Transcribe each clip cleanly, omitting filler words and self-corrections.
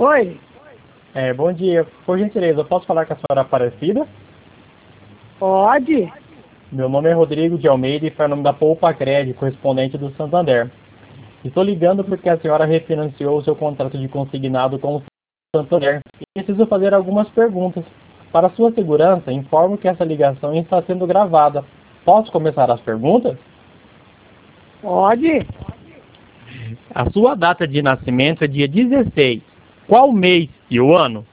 Oi, Bom dia. Por gentileza, eu posso falar com a senhora Aparecida? pode? Meu nome é Rodrigo de Almeida e foi o nome da Poupa Crédito, correspondente do Santander. Estou ligando porque a senhora refinanciou o seu contrato de consignado com o Santander. E preciso fazer algumas perguntas. Para sua segurança, informo que essa ligação está sendo gravada. Posso começar as perguntas? Pode? A sua data de nascimento é dia 16. Qual mês e o ano?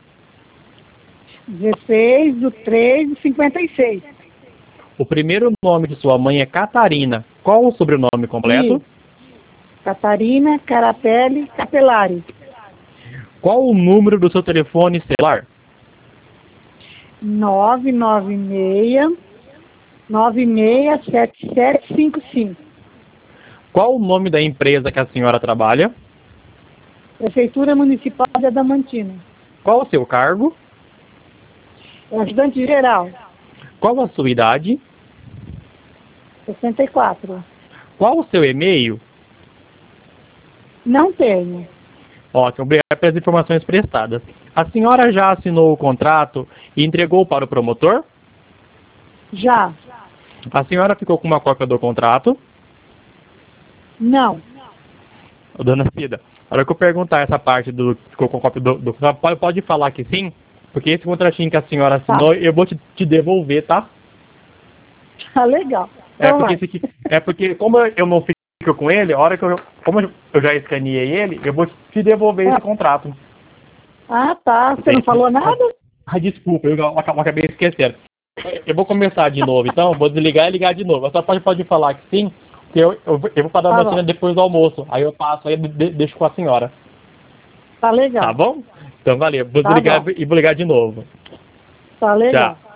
16/3/56. O primeiro nome de sua mãe é Catarina. Qual o sobrenome completo? Isso. Catarina Carapelli Capelari. Qual o número do seu telefone celular? 996-967755. Qual o nome da empresa que a senhora trabalha? Prefeitura Municipal de Adamantina. Qual o seu cargo? Ajudante geral. Qual a sua idade? 64. Qual o seu e-mail? Não tenho. Ótimo, obrigado pelas informações prestadas. A senhora já assinou o contrato e entregou para o promotor? Já. A senhora ficou com uma cópia do contrato? Não. Dona Cida, na hora que eu perguntar essa parte do ficou com cópia do contrato, pode falar que sim? Porque esse contratinho que a senhora assinou, eu vou te devolver, tá? Tá legal. Então vai. Porque como eu não fico com ele, a hora que como eu já escaneei ele, eu vou te devolver esse contrato. Ah, tá. Você não falou nada? Desculpa, eu acabei esquecendo. Eu vou começar de novo, então, vou desligar e ligar de novo. Só pode falar que sim, que eu vou para a Adamantina depois do almoço. Aí eu passo, aí deixo com a senhora. Tá legal. Tá bom? Então valeu, vou Tá desligar bom. e vou ligar de novo. Tá legal. Tchau.